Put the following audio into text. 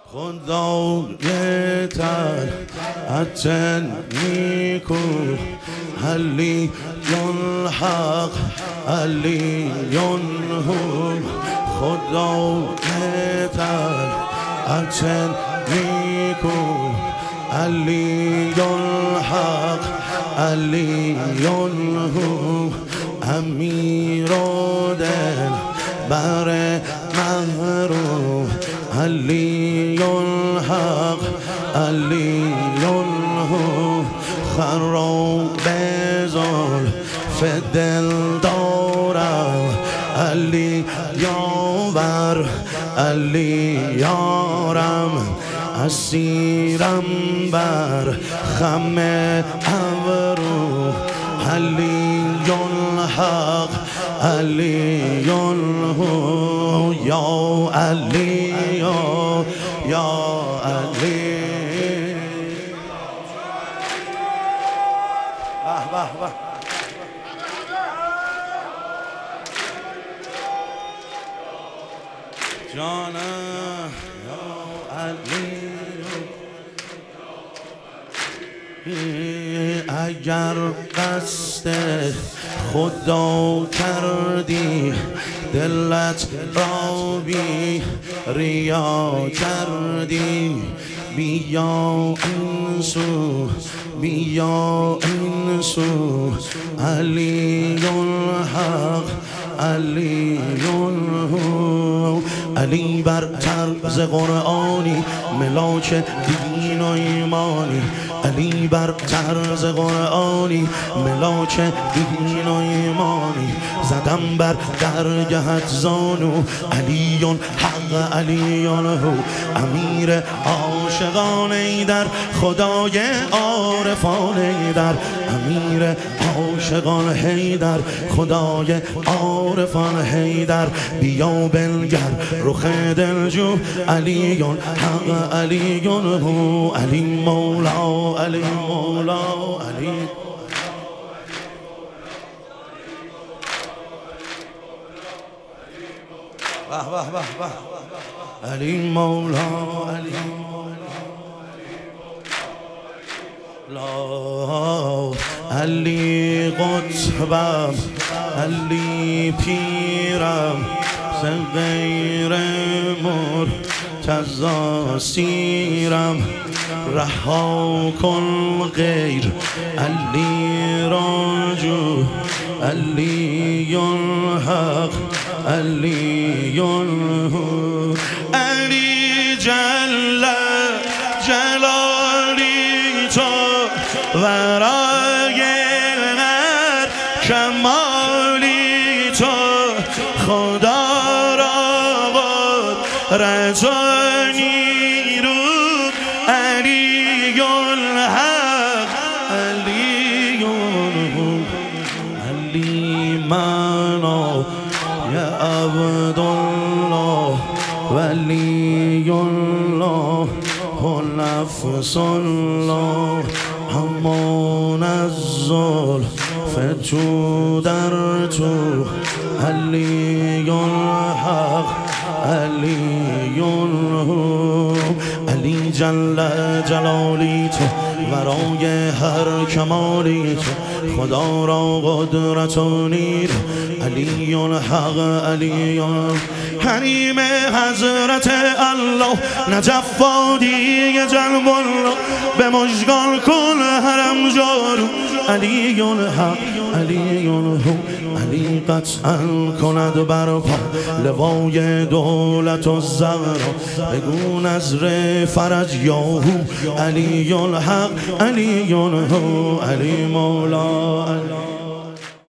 خدای طلعت نیکو علی الحق علی هو خدای طلعت نیکو علی الحق علی هو امیر و دل بر محروم علی الحق علی هو خراب زلف دل دارم علی یاور علی یارم اسیرم بر خم ابرو علی الحق علی هو یا علی یا علی به به جانم یا علی اگر قصد خدا کردی دلت را بی ریا کردی بیا این سو بیا این سو علی الحق علی هو علی بر طرز قرآنی ملاک دین و ایمانی علی بر طرز قرآنی ملاک دین و ایمانی زدم بر درگهت زانو علی حق علی هو امیر عاشقان ایدر خدای عارفان ایدر امیر عاشقان حیدر خدای عارفان حیدر بیا بنگر رخ دلجو علی حق علی هو علی مولا علی مولا علی به به به علی مولا علی لا علی قطبم علی پیرم غیر مرتضی سیرم رها کن غیر علی راجو علی الحق علی هو علی جل جلالی تو ورای هر کمالی تو خدا را قدرت و نیرو علی الحق علی هو علی منا یا عبدالله ولی الله و نفس الله همان از زلف تو در تو علی الحق علی هو علی جل جلالی تو ورای هر کمالی تو خدا را قدرت و نیر علی الحق علی حریم حضرت الله نجف وادی جلب الله به مژگان کن حرم جارو علی الحق علی هو علی قطعا کند برپا لوای دولت و زهرا بگو نظر فرج یاهو علی الحق علی هو علی مولا علی